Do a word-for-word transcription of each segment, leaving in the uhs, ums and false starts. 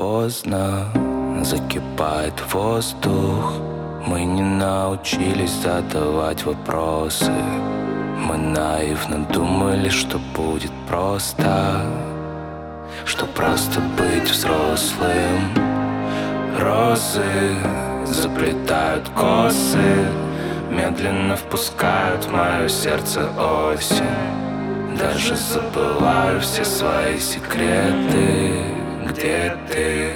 поздно, закипает воздух. Мы не научились задавать вопросы. Мы наивно думали, что будет просто, что просто быть взрослым. Розы заплетают косы, медленно впускают в мое сердце осень. Даже забываю все свои секреты. Где ты?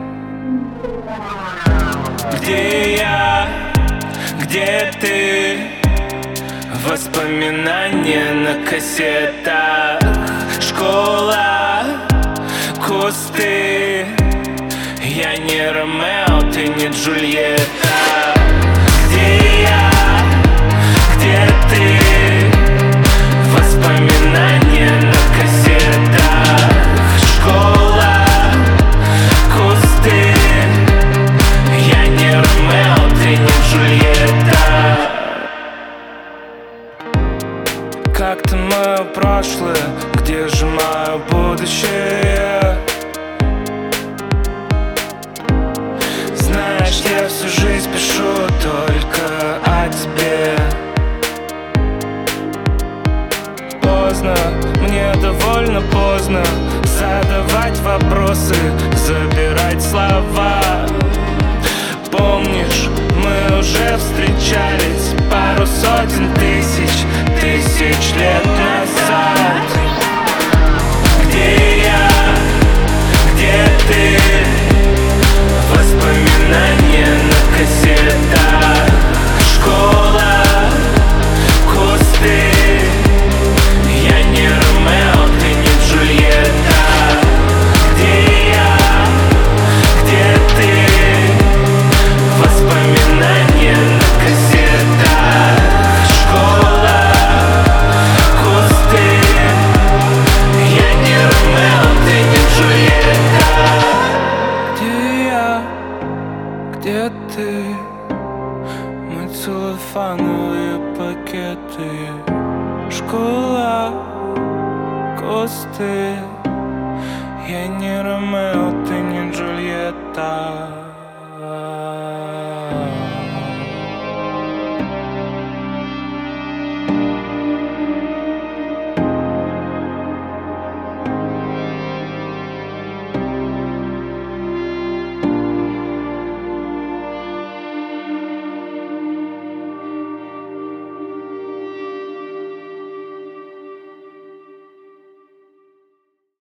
Где я? Где ты? Воспоминания на кассетах. Школа, кусты. Я не Ромео, ты не Джульетта. Где я? Где ты? Воспоминания на кассетах. Школа, кусты. Я не Ромео, ты не Джульетта. Как-то мое прошлое, где же мое будущее? Знаешь, я всю жизнь пишу только о тебе. Поздно, мне довольно поздно задавать вопросы, забирать слова. Помнишь, мы уже встречались пару сотен тысяч, тысяч лет